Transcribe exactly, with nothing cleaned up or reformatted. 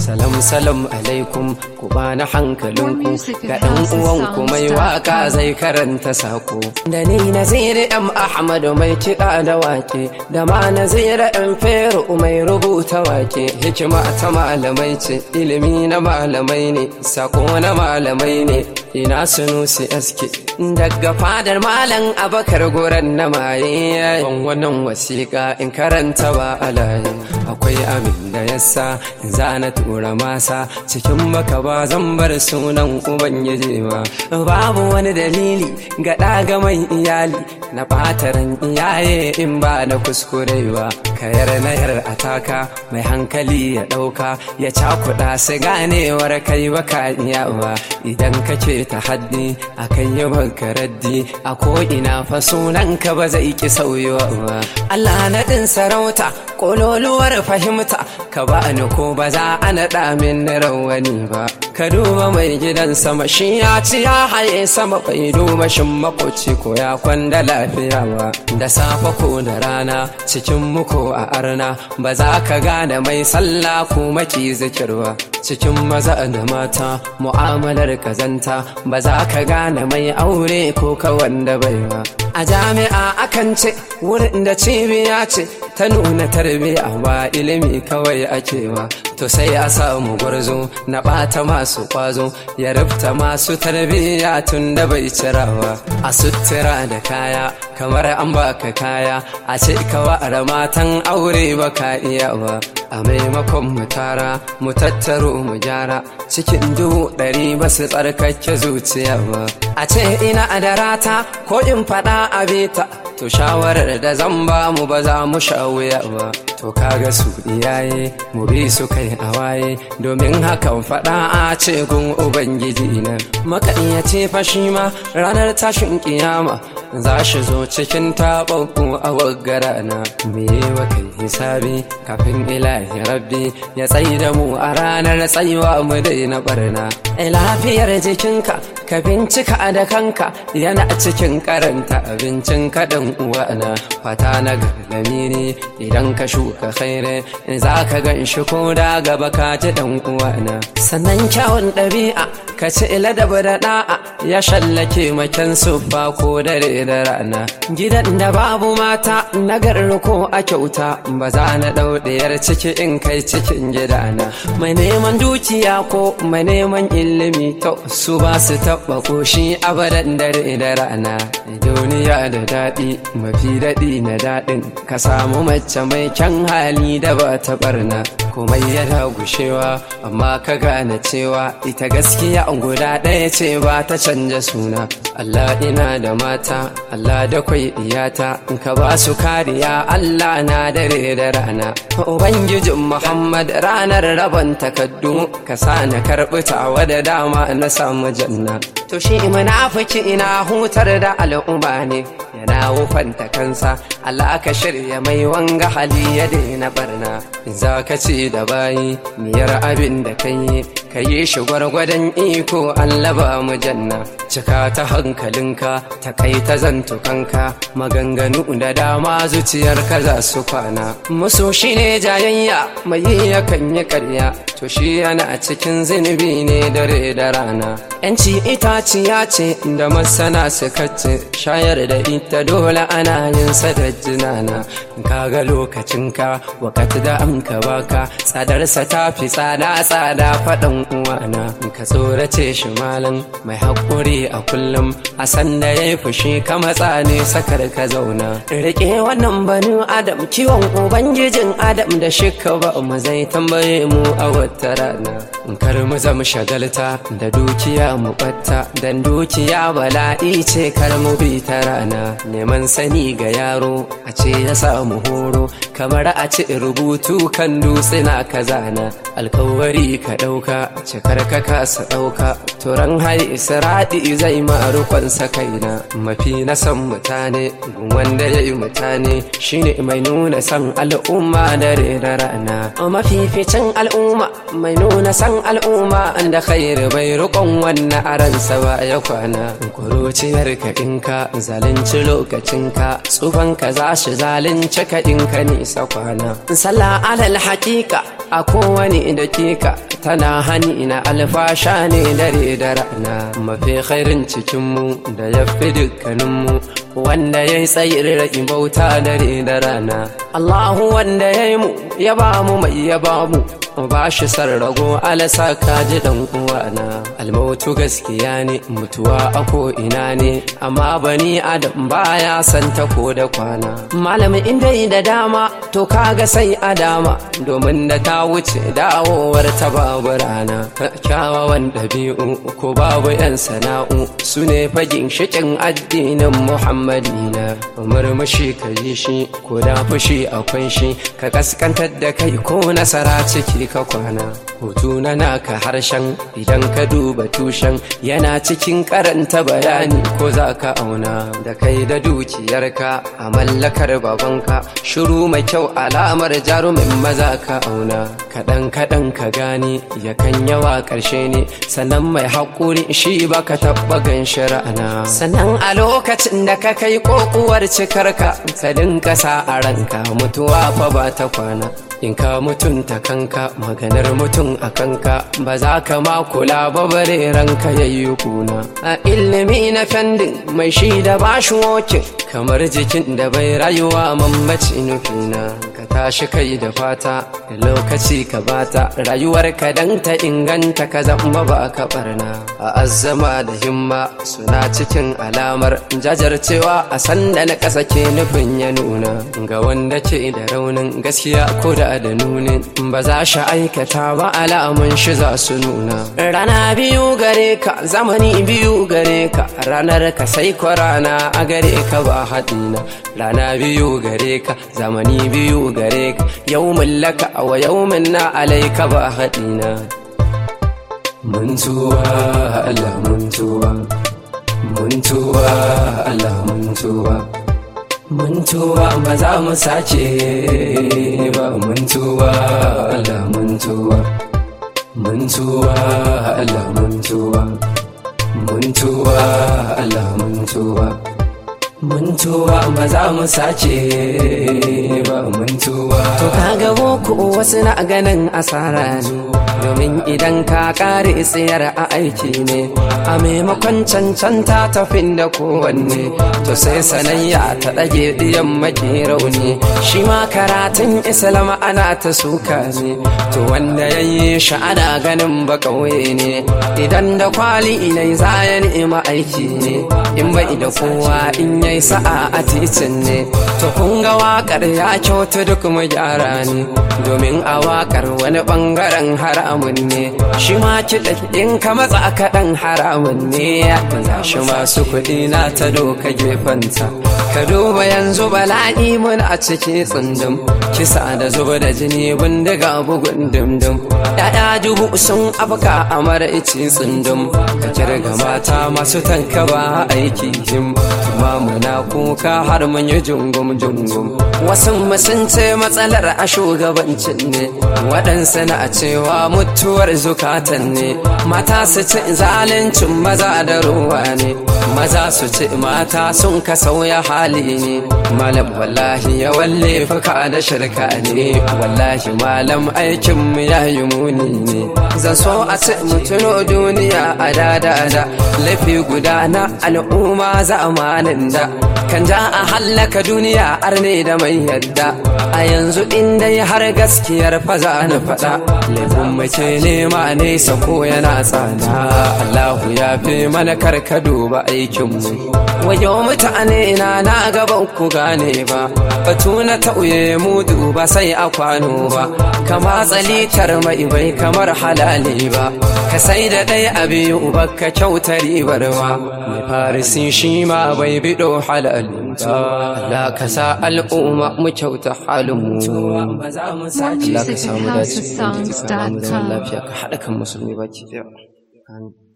salam salam alaikum ku bani hankalinku ga dan uwanku mai waka zai karanta sako da ni Nazir M Ahmad mai kiɗa da wake da ma Nazir M Feru mai rubuta wake hikima ta malamai ce ilimi na malamai ne sako na malamai ne ina Sunusi aske daga fadar malam Abakar goran na maye wannan wasiƙa in karanta ba alaye akwai abin da yasa zana tura masa cikin baka ba zan bar sunan ubangiji ba babu wani dalili ga ɗaga mai iyali na ɓataran iyaye in ba na kuskure ba kayar na yar ataka mai hankali ya ɗauka ya cakuɗa su ganewar kai baka iya ba idan kake ta haddi akan yi baka raddi a ko'ina fa sunanka ba zai ki sauyowa ba Allah naɗin sarauta ƙololuwar fahimta ka ba ni ko ba za a naɗa min rawani ba ka duba mai gidan sama shi ya ci ya haye sama bai duba shin makoci ko ya kwanda lafiya ba da safe ko da rana cikin muku a arna ba za ka gane mai sallah ko maki zikir ba cikin maza da mata mu'amalar kazanta ba za ka gane mai aure ko ka wanda bai ba a jami'a akan ce wurin da cibiya ce ta nuna tarbiya ba ilimi kawai ake ba to sai a samu gwarzo na ɓata masu ƙwazo ya rufta masu tarbiya tun da bai cira ba a sutura da kaya kamar an baka kaya a ce ka wa'ara matan aure ba ka iya ba a maimakon mu tara mu tattaro mu gyara cikin dubu ɗari ba su tsarkake zuciya ba a ce ina da rata ko in faɗa a bita to shawarar da zan ba mu ba za mu sha wuya ba to kaga su iyaye mu bi su kai a waye domin hakan faɗa a ce gun ubangiji na maka iya ce fa shi ma ranar tashin kiyama za shi zo cikin taɓaɓɓu a waggara na mu yi wa kai hisabi kafin ilahi rabbi ya tsayi da mu a ranar tsayuwa mu daina barna lafiyar jikinka ka bincika da kanka yana cikin karanta abincin kaɗan uwana fata na garlami ne idan ka shuka khaire za ka gan shi ko da gaba ka ji ɗan uwana sannan kyawun ɗabi'a ka ci ladabi da ɗa'a ya shallake maken suffa ko dare da rana gidan da babu mata nagar ko a kyauta ba za na ɗau ɗayar ciki in kai cikin gidana mai neman dukiya ko mai neman ilimi to su ba su taɓa ƙoshi abadan dare da rana duniya da daɗi mafi daɗi na daɗin ka samu mace mai kyan hali da ba ta barna komai yana gushewa amma ka gane cewa ita gaskiya guda ɗaya ce ba ta canja suna Allah ina da mata Allah da kwai iyata in ka ba su kariya Allah na dare da rana ubangijin Muhammad ranar rabon takaddu ka sa na karɓi tawa da dama na samu janna to shi munafiki ina hutar da al'umma ne yana wufanta kansa Allah ka shirya mai wanga hali ya daina barna za ka ci da bayi niyar abin da kai ka yi shi gwargwadon iko Allah ba mu janna cika ta hankalinka ta kai ta zantukanka maganganu da dama zuciyarka za su kwana musu shine jayayya mai yi yakan yi karya to shi yana cikin zunubi ne dare da rana yanci itaciya ce da masana suka ce shayar da ita dole ana yin sa da jinana kaga lokacinka wakati da an ka baka tsadarsa ta fi tsada tsada faɗan uwana ka tsorace shi malam mai haƙuri a kullum a sanda ya yi fushi ka matsa ne sakar ka zauna rike wannan banu adam kiwon ubangijin adam da shika ba mu zai tambaye mu a wata rana kar mu zama shagalta da dukiya mu batta dan dukiya bala'i ce kar mu bi ta rana neman sani ga yaro a ce ya samu horo kamar a ce rubutu kan dutse na kazana alkawari ka ɗauka cikar ka kasa ɗauka turan hai isra'i shi zai marukonsa kaina mafi na san mutane wanda ya yi mutane shine mai nuna san al'umma dare da rana mafificin al'umma mai nuna san al'umma da khairu bai rukon wannan aransa ba ya kwana kuruciyar ka ɗinka zalunci lokacinka tsufanka za shi zalunci ka ɗinka nisa kwana sallah alal haƙiƙa a kowane dakika tana hani na alfasha ne dare da rana mafi khairin cikinmu da ya fi dukkaninmu wanda ya yi tsayin rai bauta dare da rana Allahu wanda ya yi mu ya ba mu mai ya ba mu ba shi sarrago alasa kaji dan uwana almautu gaskiya ne mutuwa a ko ina ne amma bani adam baya san ta ko da kwana malami inda da dama to kaga sai a dama domin da ta wuce dawowar ta babu rana kyawawan ɗabi'u ko babu yan sana'u su ne fagin shikin addinin muhammadina murmushi ka yi shi ko da fushi akwai shi ka kaskantar da kai ko nasara ciki ka kwana hutu na naka harshen idan ka duba tushen yana cikin karanta bayani ko za ka auna da kai da dukiyarka a mallakar babanka shiru mai kyau alamar jarumin maza ka auna kaɗan kaɗan ka gane yakan yawa ƙarshe ne sannan mai haƙuri shi baka taɓa ganshi ra'ana sannan a lokacin da ka kai ƙoƙuwar cikarka ka dinka sa a ranka mutuwa fa ba ta kwana in ka mutunta kanka maganar mutum a kanka ba za ka ma kula ba bare ranka yayi kuna a ilimi na fendin mai shi da bashi wokin kamar jikin da bai rayuwa mamaci nufina ka tashi kai da fata da lokaci ka bata rayuwar ka dan ta inganta ka zama ba ka barna a azzama da himma suna cikin alamar jajarcewa a sanda na ƙasa ke nufin ya nuna ga wanda ke da raunin gaskiya ko da da nunin ba za shi aikata ba alamun shi za su nuna rana biyu gare ka zamani biyu gare ka ranar ka sai ko rana a gare ka ba haɗina rana biyu gare ka zamani biyu gare ka yawmin laka wa yawmin na alaika ba haɗina mun tuwa Allah mun tuwa mun tuwa Allah mun tuwa mun tuwa ba za mu sace ba mun tuwa Allah mun tuwa mun tuwa Allah mun tuwa mun tuwa Allah mun tuwa mun tuwa ba za mu sace ba mun tuwa to kaga boko wasu na ganin asara ne domin idan ka kare tsayar a aiki ne a maimakon cancanta tafin da kowanne to sai sanayya ta ɗage ɗiyan maki rauni shi ma karatun islam ana ta suka ne to wanda ya yi shi ana ganin ba ƙauye ne idan da kwali inai za ya ni'ima aiki ne in bai da kowa in yayi sa'a a titin ne to kun ga waƙar ya kyautu duk mu gyara ne domin a waƙar wani ɓangaren haramun ne shi ma kiɗa in ka matsa kaɗan haramun ne za shi masu kuɗi na ta doka gefenta ka duba yanzu bala'i mun a ciki tsundum kisa da zuba da jini bindiga bugun dumdum ya'ya dubu sun afka a mara ici tsundum ka kirga mata masu tankaba aiki him kuma muna kuka har mun yi jungum jungum wasu sun ce matsalar a shugabancin ne waɗansu na cewa mutuwar zukatan ne mata su ce zaluncin maza da ruwa ne maza su ce mata sun ka sauya hali ne malam wallahi ya walle fuka da shirka ne wallahi malam aikin mu yayi muni ne zan so a ce mutuno duniya a dadada lafi guda na al'umma zamanin da kan ja a hallaka duniya arne da mai yadda a yanzu inda har gaskiyar fa za na faɗa laifin mace nema nesa ko yana tsada Allahu ya fi mana karka duba aikinmu wayo mutane na na gaban ku gane ba batu na tauye mu duba sai a kwano ba kama tsalitar mai bai kamar halali ba ka sai da ɗaya a biyu baka kyauta ribar ba mai farisi shi ma bai bido halali ba Allah ka sa al'umma mu kyauta halin mu Allah ka samu dace da lafiya ka haɗa kan musulmi baki ɗaya.